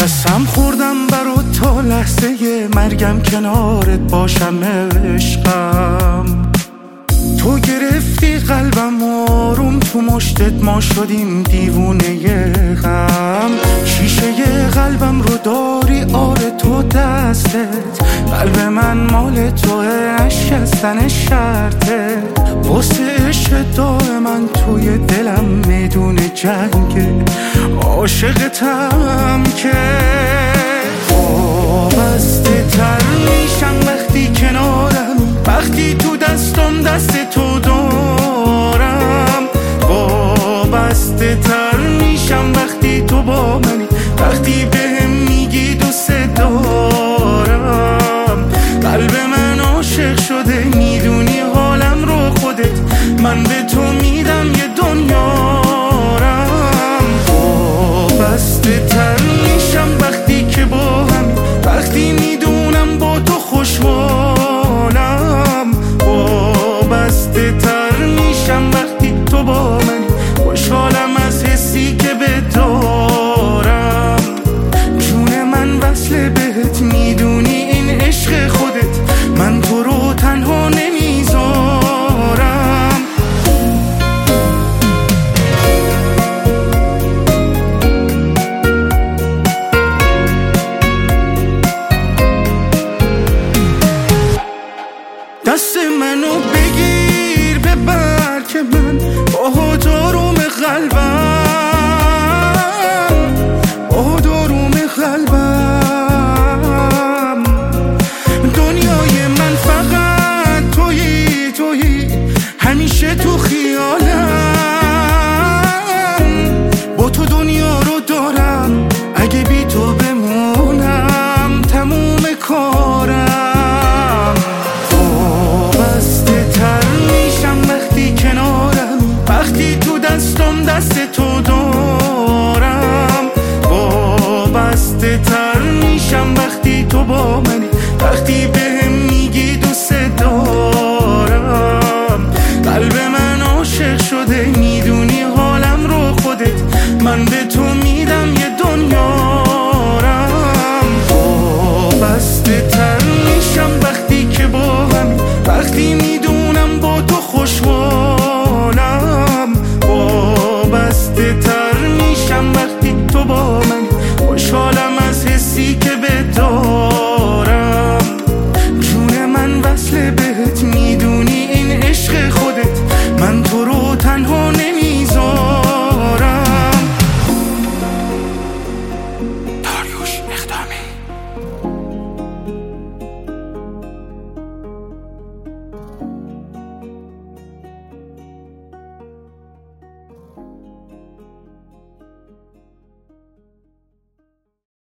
قسم خوردم برا تا لحظه مرگم کنارت باشم عشقم. تو گرفتی قلبم آروم تو مشتت، ما شدیم دیوونه غم. شیشه قلبم رو داری آره تو دستت، قلب من مال توه، اشکستن شرطه. واسه عشق دائما توی دلم میدون جنگه، عاشقتم که وابسته تر میشم وقتی کنارم، وقتی تو دستم دست تو دارم. وابسته تر میشم وقتی تو با منی، وقتی بهم میگی دوست دارم. قلب من عاشق شده میدونی حالم رو خودت، من به تو میدم یه دنیارم. وابسته تر میشم وقتی که با هم، وقتی میدونم با تو خوشحالم. وابسته تر میشم وقتی تو با منی، خوشحالم از حسی که به تو